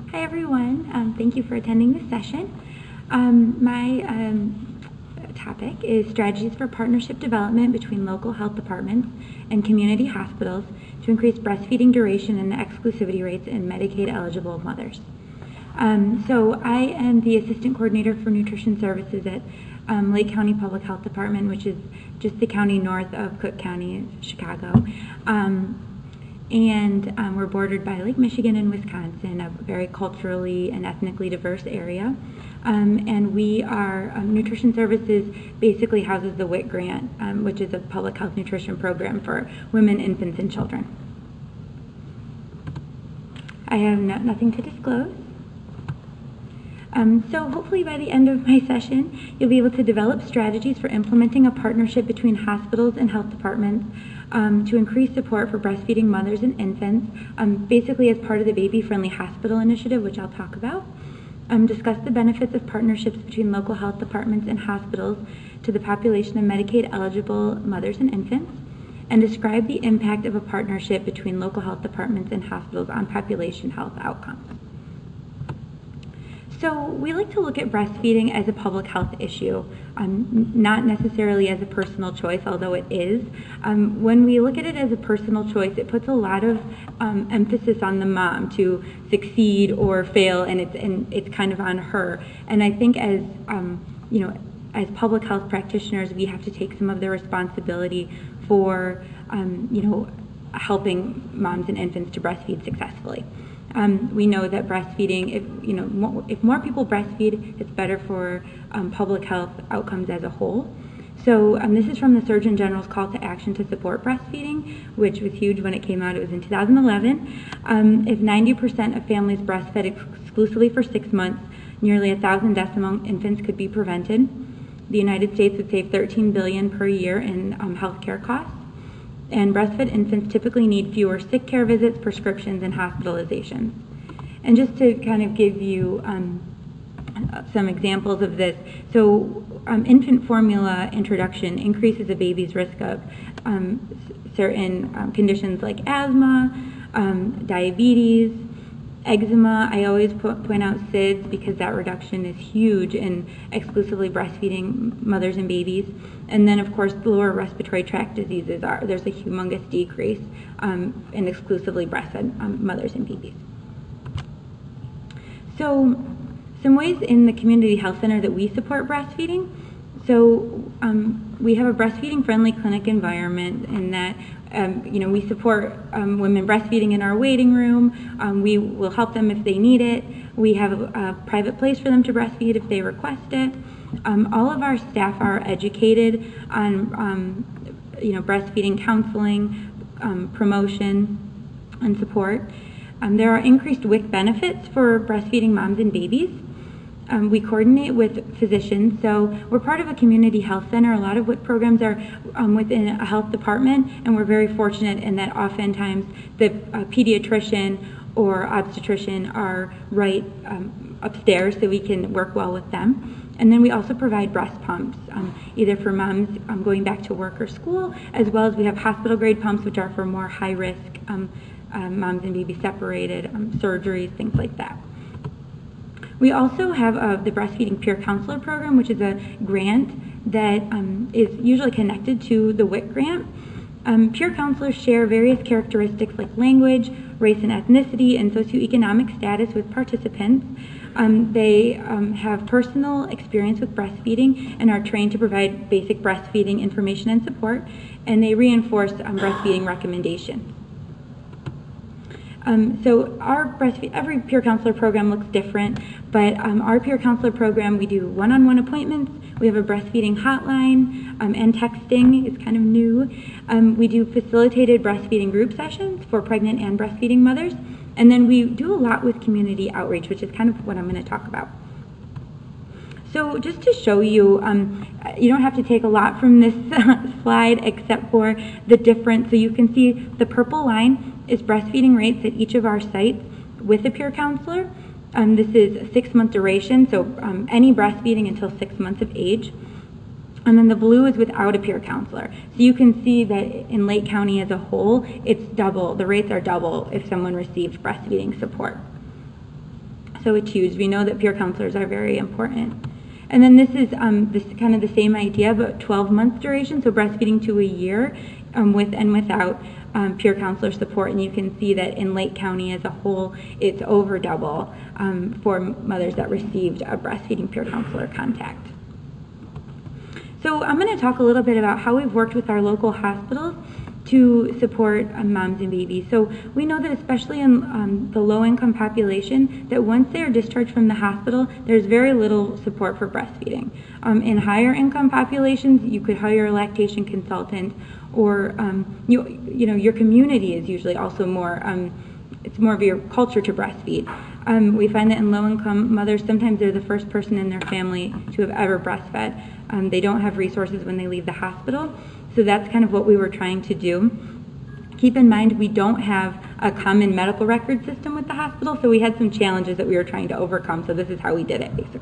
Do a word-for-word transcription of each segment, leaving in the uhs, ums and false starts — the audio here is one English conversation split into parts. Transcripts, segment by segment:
Hi everyone, um, thank you for attending this session. Um, my um, topic is strategies for partnership development between local health departments and community hospitals to increase breastfeeding duration and exclusivity rates in Medicaid eligible mothers. Um, so I am the Assistant Coordinator for Nutrition Services at um, Lake County Public Health Department, which is just the county north of Cook County, Chicago. Um, And um, we're bordered by Lake Michigan and Wisconsin, a very culturally and ethnically diverse area. Um, and we are, um, Nutrition Services basically houses the W I C grant, um, which is a public health nutrition program for women, infants, and children. I have no, nothing to disclose. Um, so hopefully by the end of my session, you'll be able to develop strategies for implementing a partnership between hospitals and health departments um, to increase support for breastfeeding mothers and infants, um, basically as part of the Baby Friendly Hospital Initiative, which I'll talk about. Um, discuss the benefits of partnerships between local health departments and hospitals to the population of Medicaid-eligible mothers and infants, and describe the impact of a partnership between local health departments and hospitals on population health outcomes. So we like to look at breastfeeding as a public health issue, um, not necessarily as a personal choice, although it is. Um, when we look at it as a personal choice, it puts a lot of um, emphasis on the mom to succeed or fail, and it's and it's kind of on her. And I think as um, you know, as public health practitioners, we have to take some of the responsibility for um, you know, helping moms and infants to breastfeed successfully. Um, we know that breastfeeding, if you know, more, if more people breastfeed, it's better for um, public health outcomes as a whole. So um, this is from the Surgeon General's call to action to support breastfeeding, which was huge when it came out. It was in two thousand eleven. Um, if ninety percent of families breastfed exclusively for six months, nearly a thousand deaths among infants could be prevented. The United States would save thirteen billion dollars per year in um, healthcare costs. And breastfed infants typically need fewer sick care visits, prescriptions, and hospitalizations. And just to kind of give you um, some examples of this, so um, infant formula introduction increases a baby's risk of um, certain um, conditions like asthma, um, diabetes, eczema. I always put, point out S I D S because that reduction is huge in exclusively breastfeeding mothers and babies. And then, of course, the lower respiratory tract diseases are, there's a humongous decrease um, in exclusively breastfed um, mothers and babies. So, some ways in the community health center that we support breastfeeding. So, um, we have a breastfeeding friendly clinic environment in that Um, you know, we support um, women breastfeeding in our waiting room. Um, we will help them if they need it. We have a, a private place for them to breastfeed if they request it. Um, all of our staff are educated on, um, you know, breastfeeding counseling, um, promotion, and support. Um, there are increased W I C benefits for breastfeeding moms and babies. Um, we coordinate with physicians, so we're part of a community health center. A lot of W I C programs are um, within a health department, and we're very fortunate in that oftentimes the uh, pediatrician or obstetrician are right um, upstairs, so we can work well with them. And then we also provide breast pumps, um, either for moms um, going back to work or school, as well as we have hospital-grade pumps, which are for more high-risk um, um, moms and babies separated, um, surgeries, things like that. We also have uh, the Breastfeeding Peer Counselor Program, which is a grant that um, is usually connected to the W I C grant. Um, peer counselors share various characteristics like language, race and ethnicity, and socioeconomic status with participants. Um, they um, have personal experience with breastfeeding and are trained to provide basic breastfeeding information and support, and they reinforce um, breastfeeding recommendations. Um, so our breastfeed, every peer counselor program looks different, but um, our peer counselor program, we do one-on-one appointments, we have a breastfeeding hotline, um, and texting is kind of new. Um, we do facilitated breastfeeding group sessions for pregnant and breastfeeding mothers, and then we do a lot with community outreach, which is kind of what I'm going to talk about. So just to show you, um, you don't have to take a lot from this slide except for the difference. So you can see the purple line is breastfeeding rates at each of our sites with a peer counselor. Um, this is a six-month duration, so um, any breastfeeding until six months of age. And then the blue is without a peer counselor. So you can see that in Lake County as a whole, it's double. The rates are double if someone received breastfeeding support. So it's huge. We know that peer counselors are very important. And then this is um, this kind of the same idea, but twelve month duration, so breastfeeding to a year um, with and without um, peer counselor support. And you can see that in Lake County as a whole, it's over double um, for mothers that received a breastfeeding peer counselor contact. So I'm going to talk a little bit about how we've worked with our local hospitals to support um, moms and babies. So we know that especially in um, the low-income population, that once they are discharged from the hospital, there's very little support for breastfeeding. Um, in higher income populations, you could hire a lactation consultant, or um, you, you know, your community is usually also more, um, it's more of your culture to breastfeed. Um, we find that in low-income mothers, sometimes they're the first person in their family to have ever breastfed. Um, they don't have resources when they leave the hospital. So that's kind of what we were trying to do. Keep in mind, we don't have a common medical record system with the hospital, so we had some challenges that we were trying to overcome, so this is how we did it, basically.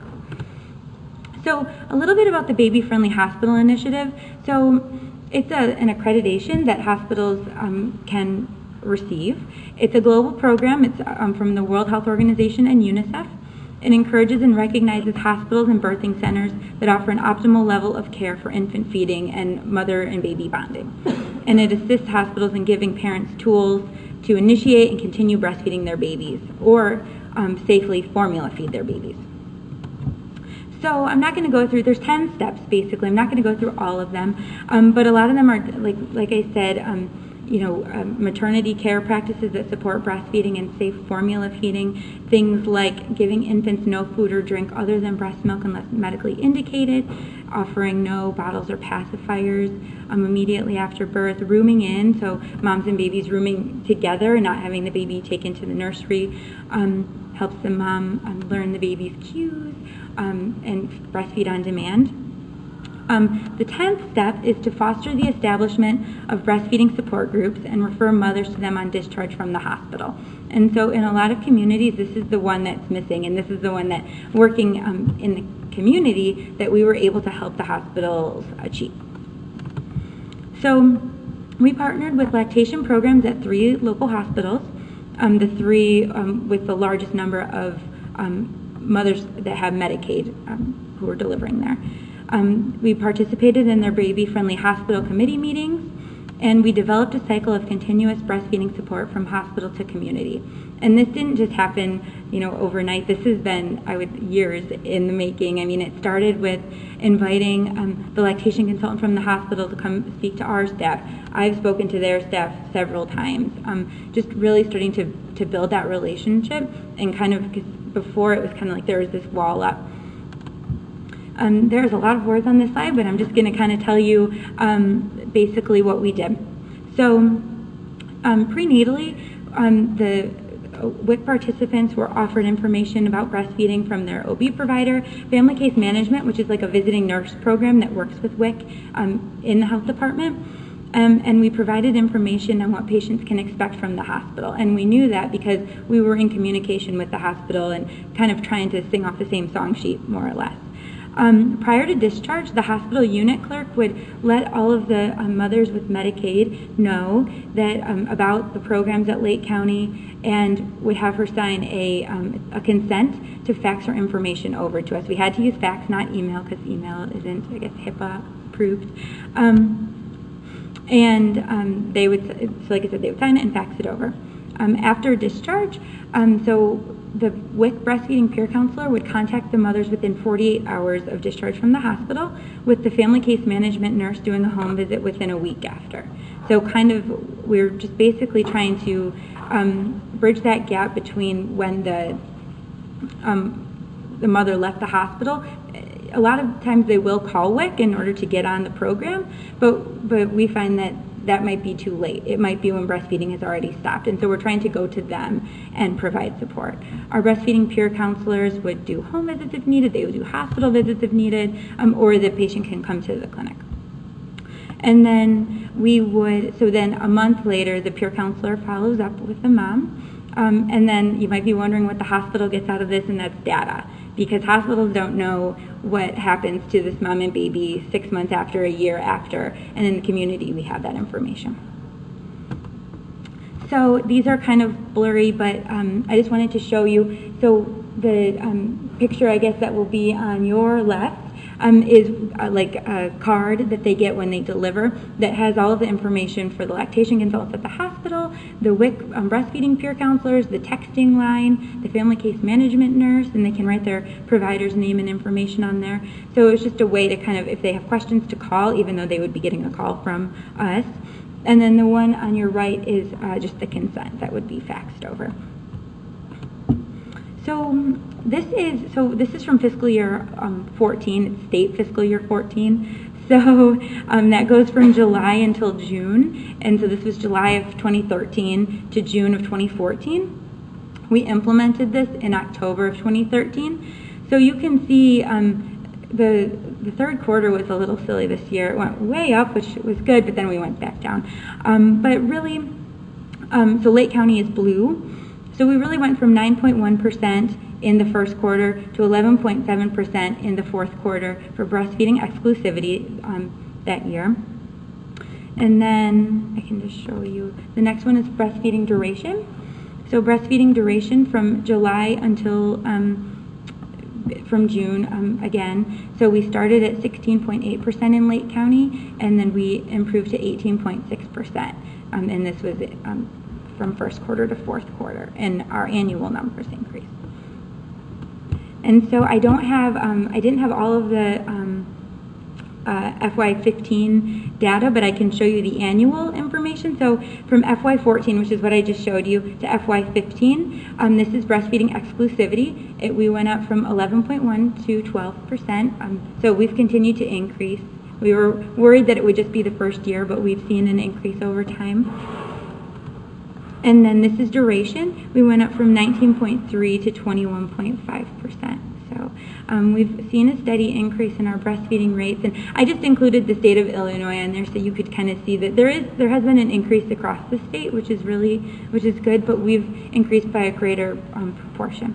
So a little bit about the Baby Friendly Hospital Initiative. So it's a, an accreditation that hospitals um, can receive. It's a global program. It's um, from the World Health Organization and UNICEF. It encourages and recognizes hospitals and birthing centers that offer an optimal level of care for infant feeding and mother and baby bonding. And it assists hospitals in giving parents tools to initiate and continue breastfeeding their babies, or um, safely formula feed their babies. So I'm not going to go through, there's ten steps basically. I'm not going to go through all of them, um, but a lot of them are, like, like I said, um, you know, um, maternity care practices that support breastfeeding and safe formula feeding, things like giving infants no food or drink other than breast milk unless medically indicated, offering no bottles or pacifiers um, immediately after birth, rooming in, so moms and babies rooming together and not having the baby taken to the nursery, um, helps the mom um, learn the baby's cues um, and breastfeed on demand. Um, the tenth step is to foster the establishment of breastfeeding support groups and refer mothers to them on discharge from the hospital. And so in a lot of communities, this is the one that's missing, and this is the one that, working um, in the community, that we were able to help the hospitals achieve. So we partnered with lactation programs at three local hospitals, um, the three um, with the largest number of um, mothers that have Medicaid um, who are delivering there. Um, we participated in their baby-friendly hospital committee meetings, and we developed a cycle of continuous breastfeeding support from hospital to community. And this didn't just happen, you know, overnight. This has been, I would, years in the making. I mean, it started with inviting um, the lactation consultant from the hospital to come speak to our staff. I've spoken to their staff several times. Um, just really starting to, to build that relationship, and kind of, because before it was kind of like there was this wall up. Um, there's a lot of words on this slide, but I'm just going to kind of tell you um, basically what we did. So um, prenatally, um, the W I C participants were offered information about breastfeeding from their O B provider, family case management, which is like a visiting nurse program that works with W I C um, in the health department. Um, and we provided information on what patients can expect from the hospital. And we knew that because we were in communication with the hospital and kind of trying to sing off the same song sheet, more or less. Um, prior to discharge, the hospital unit clerk would let all of the um, mothers with Medicaid know that um, about the programs at Lake County, and would have her sign a, um, a consent to fax her information over to us. We had to use fax, not email, because email isn't, I guess, HIPAA approved. Um, and um, they would, so like I said, they would sign it and fax it over. Um, after discharge, um, so the W I C breastfeeding peer counselor would contact the mothers within forty-eight hours of discharge from the hospital, with the family case management nurse doing a home visit within a week after. So kind of, we're just basically trying to um, bridge that gap between when the um, the mother left the hospital. A lot of times they will call W I C in order to get on the program, but but we find that that might be too late. It might be when breastfeeding has already stopped, and so we're trying to go to them and provide support. Our breastfeeding peer counselors would do home visits if needed, they would do hospital visits if needed, um, or the patient can come to the clinic. And then we would, so then a month later, the peer counselor follows up with the mom, um, and then you might be wondering what the hospital gets out of this, and that's data, because hospitals don't know what happens to this mom and baby six months after, a year after, and in the community we have that information. So these are kind of blurry, but um, I just wanted to show you. So the um, picture, I guess, that will be on your left um, is uh, like a card that they get when they deliver that has all of the information for the lactation consultants at the hospital, the W I C um, breastfeeding peer counselors, the texting line, the family case management nurse, and they can write their provider's name and information on there. So it's just a way to kind of, if they have questions, to call, even though they would be getting a call from us. And then the one on your right is uh, just the consent that would be faxed over. So this is so this is from fiscal year um, fourteen. It's state fiscal year fourteen. So um, that goes from July until June, and so this was July of twenty thirteen to June of twenty fourteen. We implemented this in October of twenty thirteen. So you can see um, the the third quarter was a little silly this year. It went way up, which was good, but then we went back down. Um, but really, um, so Lake County is blue. So we really went from nine point one percent in the first quarter to eleven point seven percent in the fourth quarter for breastfeeding exclusivity um, that year. And then I can just show you. The next one is breastfeeding duration. So breastfeeding duration from July until um, from June um, again. So we started at sixteen point eight percent in Lake County, and then we improved to eighteen point six percent. Um, and this was um, from first quarter to fourth quarter, and our annual numbers increased. And so I don't have, um, I didn't have all of the um, uh, F Y fifteen data, but I can show you the annual information. So from F Y fourteen, which is what I just showed you, to F Y fifteen, um, this is breastfeeding exclusivity. It, we went up from eleven point one to twelve percent. Um, so we've continued to increase. We were worried that it would just be the first year, but we've seen an increase over time. And then this is duration. We went up from nineteen point three to twenty-one point five percent. So um, we've seen a steady increase in our breastfeeding rates. And I just included the state of Illinois on there so you could kind of see that there is there has been an increase across the state, which is really which is good, but we've increased by a greater um, proportion.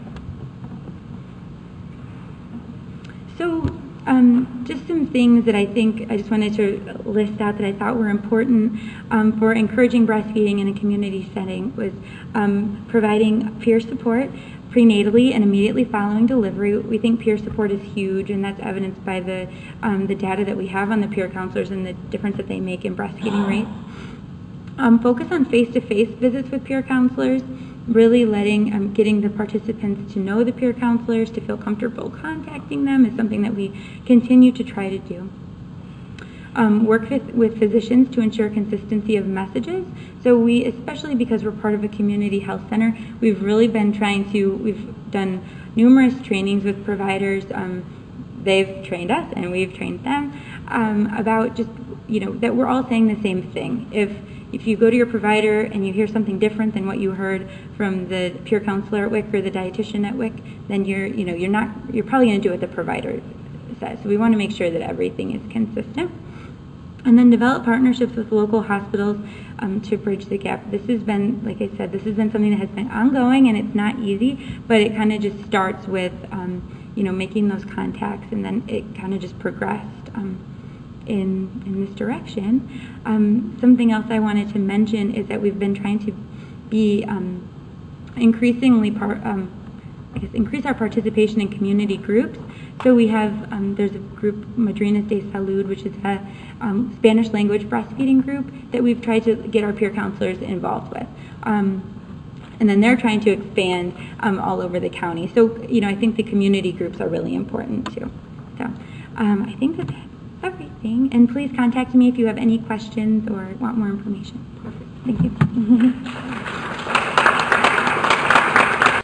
So Um, just some things that I think I just wanted to list out that I thought were important um, for encouraging breastfeeding in a community setting was um, providing peer support prenatally and immediately following delivery. We think peer support is huge, and that's evidenced by the um, the data that we have on the peer counselors and the difference that they make in breastfeeding rates. Um, focus on face-to-face visits with peer counselors, really letting, um, getting the participants to know the peer counselors, to feel comfortable contacting them is something that we continue to try to do. Um, work with, with physicians to ensure consistency of messages. So we, especially because we're part of a community health center, we've really been trying to, we've done numerous trainings with providers. Um, they've trained us and we've trained them um, about just, you know, that we're all saying the same thing. If If you go to your provider and you hear something different than what you heard from the peer counselor at W I C or the dietitian at W I C, then you're, you know, you're not, you're probably going to do what the provider says. So we want to make sure that everything is consistent. And then develop partnerships with local hospitals um, to bridge the gap. This has been, like I said, this has been something that has been ongoing, and it's not easy, but it kind of just starts with, um, you know, making those contacts, and then it kind of just progressed. Um, In, in this direction. Um, something else I wanted to mention is that we've been trying to be um, increasingly part, um, I guess, increase our participation in community groups. So we have, um, there's a group, Madrinas de Salud, which is a um, Spanish language breastfeeding group that we've tried to get our peer counselors involved with. Um, and then they're trying to expand um, all over the county. So, you know, I think the community groups are really important too. So um, I think that's everything, and please contact me if you have any questions or want more information. Perfect. Thank you.